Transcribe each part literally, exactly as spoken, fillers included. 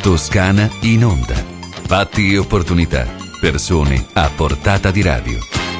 Toscana in onda. Fatti e opportunità. Persone a portata di radio.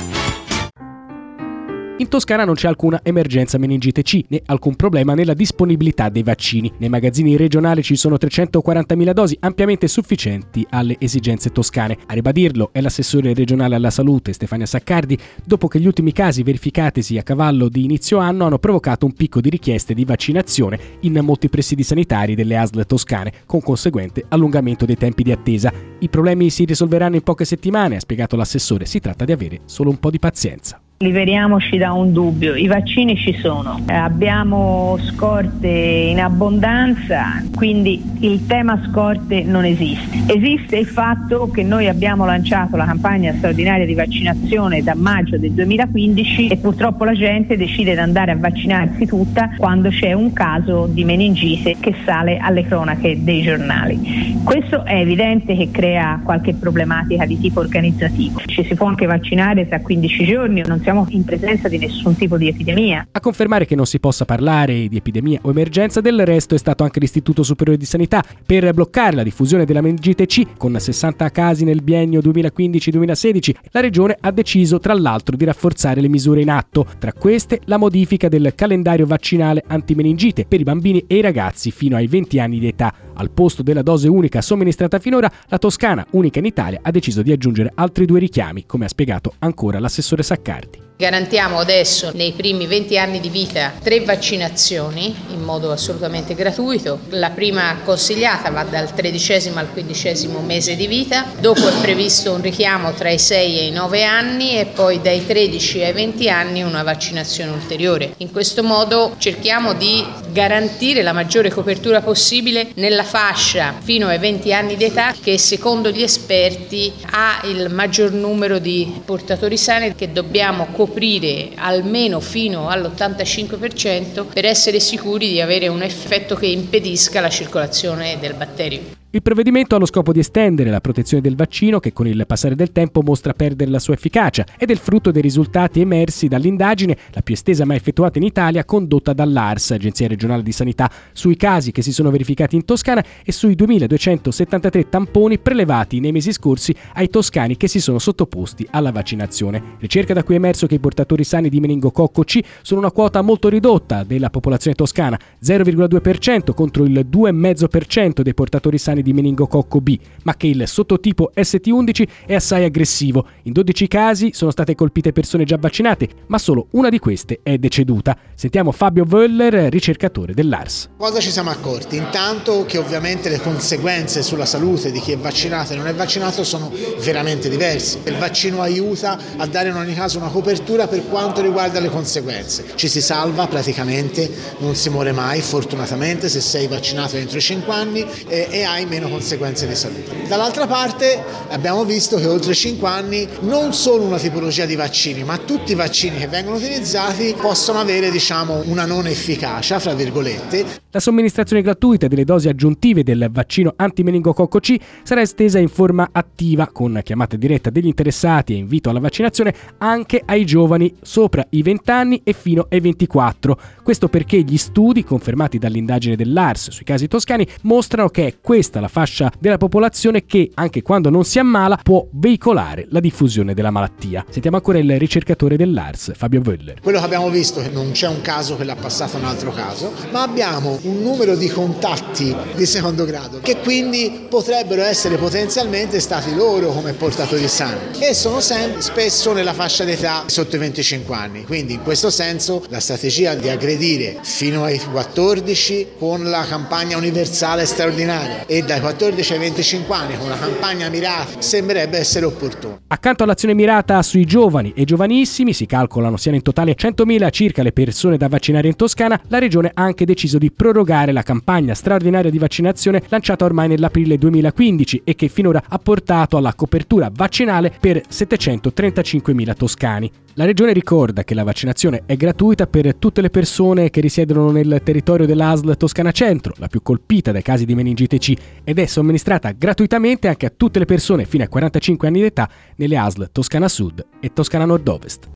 In Toscana non c'è alcuna emergenza meningite C, né alcun problema nella disponibilità dei vaccini. Nei magazzini regionali ci sono trecentoquarantamila dosi, ampiamente sufficienti alle esigenze toscane. A ribadirlo è l'assessore regionale alla salute Stefania Saccardi, dopo che gli ultimi casi verificatisi a cavallo di inizio anno hanno provocato un picco di richieste di vaccinazione in molti presidi sanitari delle A S L toscane, con conseguente allungamento dei tempi di attesa. I problemi si risolveranno in poche settimane, ha spiegato l'assessore, si tratta di avere solo un po' di pazienza. Liberiamoci da un dubbio, i vaccini ci sono, abbiamo scorte in abbondanza, quindi il tema scorte non esiste. Esiste il fatto che noi abbiamo lanciato la campagna straordinaria di vaccinazione da maggio del duemilaquindici e purtroppo la gente decide di andare a vaccinarsi tutta quando c'è un caso di meningite che sale alle cronache dei giornali. Questo è evidente che crea qualche problematica di tipo organizzativo. Ci si può anche vaccinare tra quindici giorni, non siamo in presenza di nessun tipo di epidemia. A confermare che non si possa parlare di epidemia o emergenza del resto è stato anche l'Istituto Superiore di Sanità per bloccare la diffusione della meningite C con sessanta casi nel biennio duemilaquindici duemilasedici. La Regione ha deciso tra l'altro di rafforzare le misure in atto, tra queste la modifica del calendario vaccinale antimeningite per i bambini e i ragazzi fino ai venti anni di età. Al posto della dose unica somministrata finora, la Toscana, unica in Italia, ha deciso di aggiungere altri due richiami, come ha spiegato ancora l'assessore Saccardi. Garantiamo adesso nei primi venti anni di vita tre vaccinazioni in modo assolutamente gratuito. La prima consigliata va dal tredicesimo al quindicesimo mese di vita, dopo è previsto un richiamo tra i sei e i nove anni e poi dai tredici ai venti anni una vaccinazione ulteriore. In questo modo cerchiamo di garantire la maggiore copertura possibile nella fascia fino ai venti anni di età che secondo gli esperti ha il maggior numero di portatori sani che dobbiamo coprire coprire almeno fino all'ottantacinque per cento per essere sicuri di avere un effetto che impedisca la circolazione del batterio. Il provvedimento ha lo scopo di estendere la protezione del vaccino che con il passare del tempo mostra perdere la sua efficacia ed è il frutto dei risultati emersi dall'indagine, la più estesa mai effettuata in Italia, condotta dall'A R S, Agenzia Regionale di Sanità, sui casi che si sono verificati in Toscana e sui duemiladuecentosettantatré tamponi prelevati nei mesi scorsi ai toscani che si sono sottoposti alla vaccinazione. Ricerca da cui è emerso che i portatori sani di meningococco C sono una quota molto ridotta della popolazione toscana, zero virgola due per cento contro il due virgola cinque per cento dei portatori sani di meningococco B, ma che il sottotipo S T undici è assai aggressivo. In dodici casi sono state colpite persone già vaccinate, ma solo una di queste è deceduta. Sentiamo Fabio Wöller, ricercatore dell'A R S. Cosa ci siamo accorti? Intanto che ovviamente le conseguenze sulla salute di chi è vaccinato e non è vaccinato sono veramente diverse. Il vaccino aiuta a dare in ogni caso una copertura per quanto riguarda le conseguenze. Ci si salva praticamente, non si muore mai fortunatamente se sei vaccinato entro i cinque anni e, e hai meno conseguenze di salute. Dall'altra parte abbiamo visto che oltre cinque anni non solo una tipologia di vaccini, ma tutti i vaccini che vengono utilizzati possono avere, diciamo, una non efficacia, fra virgolette. La somministrazione gratuita delle dosi aggiuntive del vaccino antimeningococco C sarà estesa in forma attiva con chiamata diretta degli interessati e invito alla vaccinazione anche ai giovani sopra i venti anni e fino ai ventiquattro. Questo perché gli studi confermati dall'indagine dell'A R S sui casi toscani mostrano che è questa la fascia della popolazione che, anche quando non si ammala, può veicolare la diffusione della malattia. Sentiamo ancora il ricercatore dell'A R S, Fabio Wöller. Quello che abbiamo visto è che non c'è un caso che l'ha passato a un altro caso, ma abbiamo un numero di contatti di secondo grado che quindi potrebbero essere potenzialmente stati loro come portatori sani e sono sempre spesso nella fascia d'età sotto i venticinque anni. Quindi in questo senso la strategia di aggredire fino ai quattordici con la campagna universale straordinaria e dai quattordici ai venticinque anni con una campagna mirata sembrerebbe essere opportuno. Accanto all'azione mirata sui giovani e giovanissimi, si calcolano siano in totale centomila circa le persone da vaccinare in Toscana, la Regione ha anche deciso di prorogare la campagna straordinaria di vaccinazione lanciata ormai nell'aprile duemilaquindici e che finora ha portato alla copertura vaccinale per settecentotrentacinquemila toscani. La Regione ricorda che la vaccinazione è gratuita per tutte le persone che risiedono nel territorio dell'A S L Toscana Centro, la più colpita dai casi di meningite C, ed è somministrata gratuitamente anche a tutte le persone fino ai quarantacinque anni d'età nelle A S L Toscana Sud e Toscana Nord-Ovest.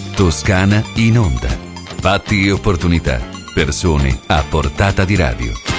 Toscana in onda. Fatti e opportunità. Persone a portata di radio.